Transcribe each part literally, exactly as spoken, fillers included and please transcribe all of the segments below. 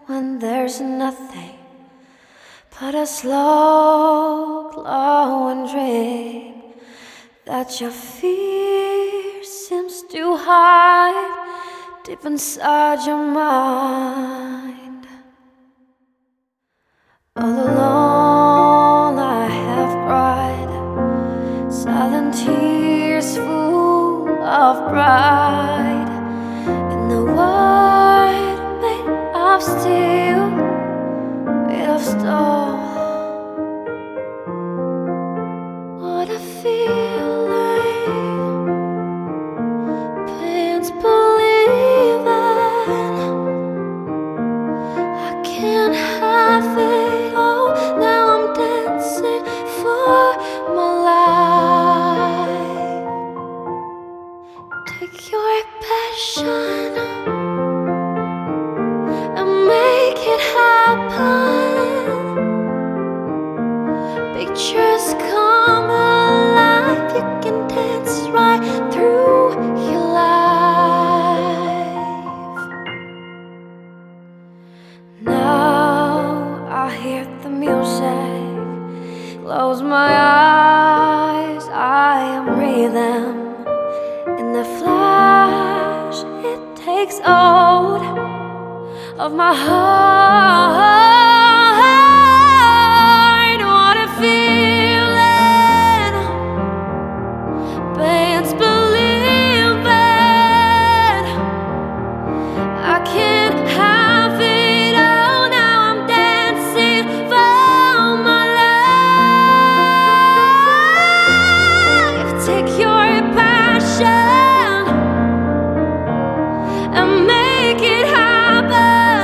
when there's nothing but a slow glowing dream that your fear seems to hide deep inside your mind. All alone I have cried silent tears full of pride in the world made of steel, made of stone. What a feeling, can't believe it. I can't have it all. Now I'm dancing for my life. Take your passion and make it happen. Pictures come alive. You can dance right through your life. Now I hear the music, close my eyes, I am rhythm. In the flash, it takes hold of my heart. What a feeling, can't believe it. I can't have it all. Now I'm dancing for my life. Take your passion and make it happen.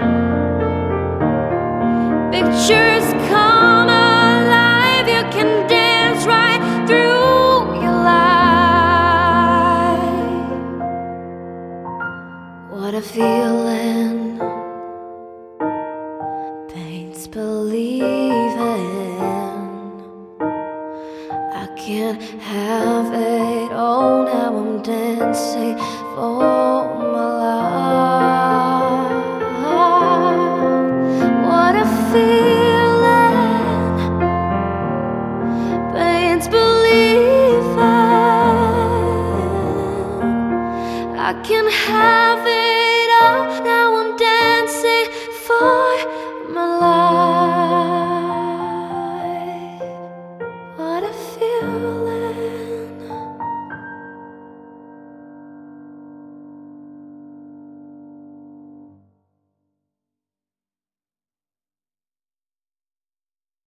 Pictures come alive. You can dance right through your life. What a feeling.